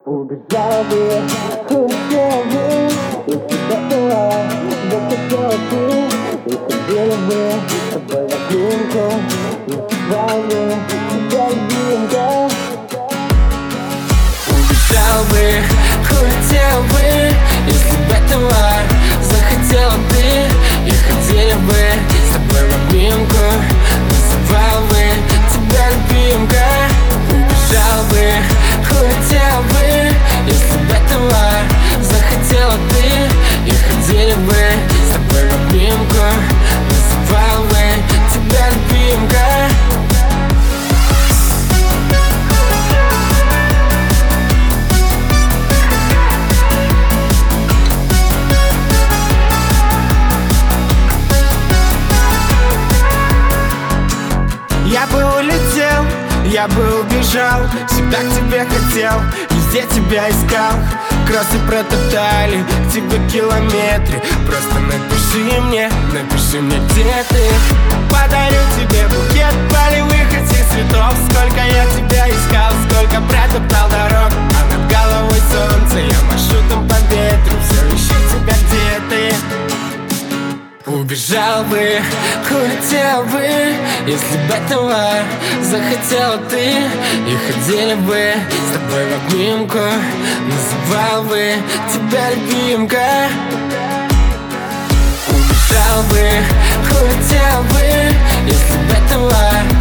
Убежал бы, улетел бы, если бы этого захотела ты. И ходили бы с тобой в обнимку, называл бы тебя любимка. Убежал бы, улетел бы, если бы этого захотела ты. И ходили бы с тобой в обнимку, называл бы тебя любимка. Убежал бы, улетел бы, если бы этого захотела ты. И ходили бы с тобой в обнимку, называл бы тебя любимка. Я бы улетел, я бы убежал, всегда к тебе хотел, везде тебя искал. Кроссы протоптали, к тебе километры. Просто напиши мне, где ты. Подарю тебе букет полевых этих цветов. Сколько я тебя искал, сколько протоптал дорог. А над головой солнце, я машу там по ветру. Все ищу тебя, где ты. Убежал бы, улетел бы, если бы этого захотела ты. И ходили бы с тобой в обнимку, называл бы тебя любимка. Убежал бы, улетел бы, если бы этого